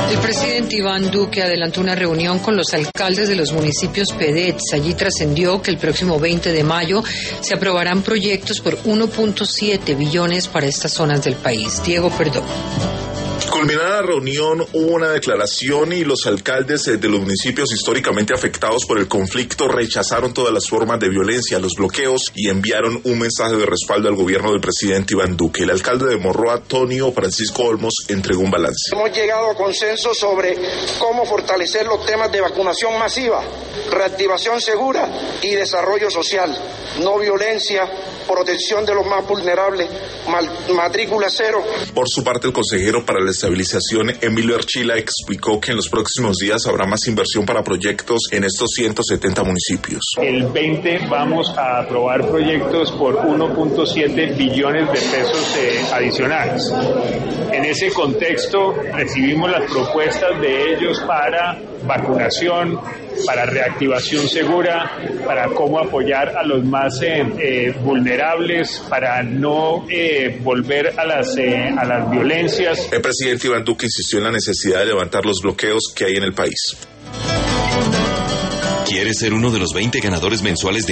El presidente Iván Duque adelantó una reunión con los alcaldes de los municipios PEDETS. Allí trascendió que el próximo 20 de mayo se aprobarán proyectos por 1.7 billones para estas zonas del país. Diego Perdón. Culminada la reunión, hubo una declaración y los alcaldes de los municipios históricamente afectados por el conflicto rechazaron todas las formas de violencia, los bloqueos y enviaron un mensaje de respaldo al gobierno del presidente Iván Duque. El alcalde de Morroa, Tonio Francisco Olmos, entregó un balance. Hemos llegado a consenso sobre cómo fortalecer los temas de vacunación masiva, reactivación segura y desarrollo social, no violencia, protección de los más vulnerables, matrícula cero. Por su parte, el consejero para la estabilización, Emilio Archila, explicó que en los próximos días habrá más inversión para proyectos en estos 170 municipios. El 20 vamos a aprobar proyectos por 1.7 billones de pesos adicionales. En ese contexto recibimos las propuestas de ellos para vacunación, para reactivación segura, para cómo apoyar a los más vulnerables, para no volver a las violencias. El presidente Iván Duque insistió en la necesidad de levantar los bloqueos que hay en el país. ¿Quieres ser uno de los 20 ganadores mensuales de